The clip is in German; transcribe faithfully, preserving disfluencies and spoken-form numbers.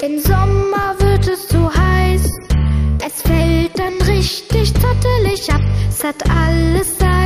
Im Sommer wird es zu heiß, es fällt dann richtig zottelig ab. Es hat alles da